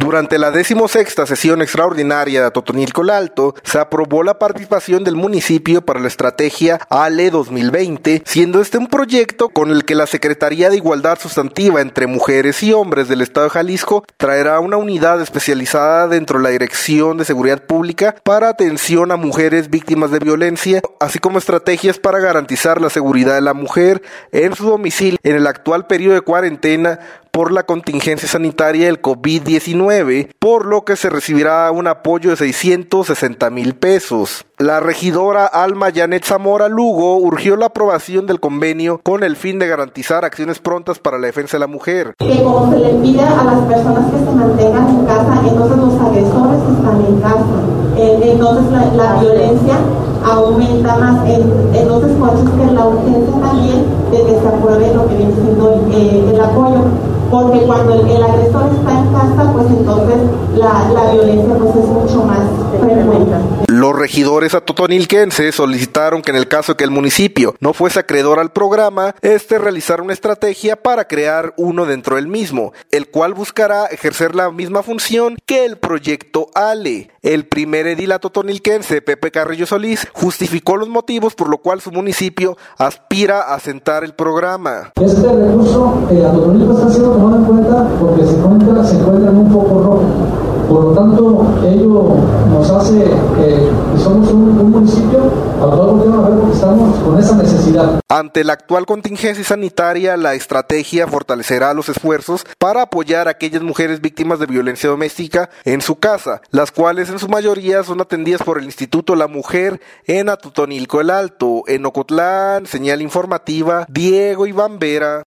Durante la 16ª sesión extraordinaria de Atotonilco el Alto, se aprobó la participación del municipio para la estrategia ALE 2020, siendo este un proyecto con el que la Secretaría de Igualdad Sustantiva entre Mujeres y Hombres del Estado de Jalisco traerá una unidad especializada dentro de la Dirección de Seguridad Pública para atención a mujeres víctimas de violencia, así como estrategias para garantizar la seguridad de la mujer en su domicilio en el actual periodo de cuarentena por la contingencia sanitaria del COVID-19, por lo que se recibirá un apoyo de 660,000 pesos. La regidora Alma Janet Zamora Lugo urgió la aprobación del convenio con el fin de garantizar acciones prontas para la defensa de la mujer. Que como se le pide a las personas que se mantengan en casa, entonces los agresores están en casa. Entonces la violencia aumenta más. Entonces por eso es que la urgencia también de que se apruebe lo que viene siendo el apoyo. Porque cuando el agresor está en casa, pues entonces la violencia pues es mucho más frecuente. Los regidores atotonilquenses solicitaron que en el caso de que el municipio no fuese acreedor al programa, realizara una estrategia para crear uno dentro del mismo, el cual buscará ejercer la misma función que el proyecto ALE. El primer edil atotonilquense, Pepe Carrillo Solís, justificó los motivos por lo cual su municipio aspira a asentar el programa. Este recurso, Atotonilco está siendo tomado en cuenta porque se encuentra en un foco rojo. Por lo tanto, ello nos hace que somos un municipio al cual volvemos a ver porque estamos con esa necesidad. Ante la actual contingencia sanitaria, la estrategia fortalecerá los esfuerzos para apoyar a aquellas mujeres víctimas de violencia doméstica en su casa, las cuales en su mayoría son atendidas por el Instituto La Mujer en Atotonilco el Alto. En Ocotlán, señal informativa, Diego Iván Vera.